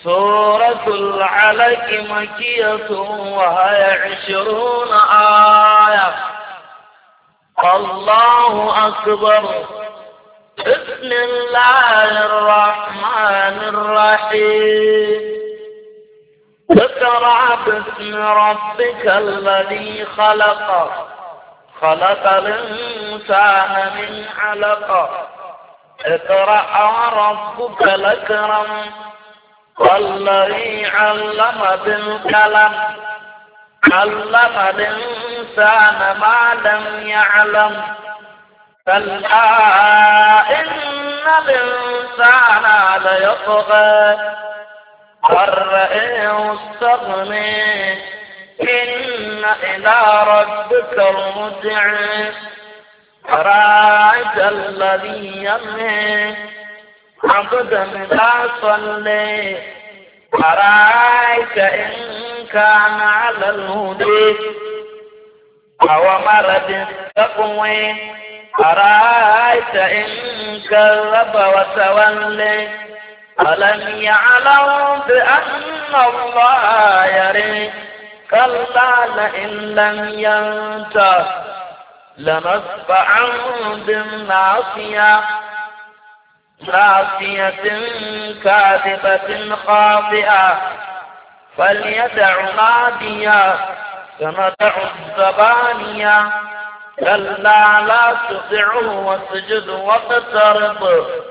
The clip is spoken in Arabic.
سورة العلق مكية وهي 20 آية. الله أكبر. بسم الله الرحمن الرحيم. اقرأ باسم ربك الذي خلق. خلق الإنسان من علق. اقرأ وربك الأكرم والذي علم بالقلم علم الإنسان ما لم يعلم. كلا إن الإنسان ليطغى أن رآه استغنى إن إلى ربك الرجع. أرأيت الذي ينهى عبدا إذا صلى. أرأيت إن كان على الهدى أو أمر بالتقوى. أرأيت إن كذب وتولى. ألم يعلم بأن الله يرى. كلا لئن لم ينته لنصفعا بالناصية. ناصية كاذبة خاطئة. فليدع ناديا سندع الزبانية. كلا لا تطعه واسجد واقترب.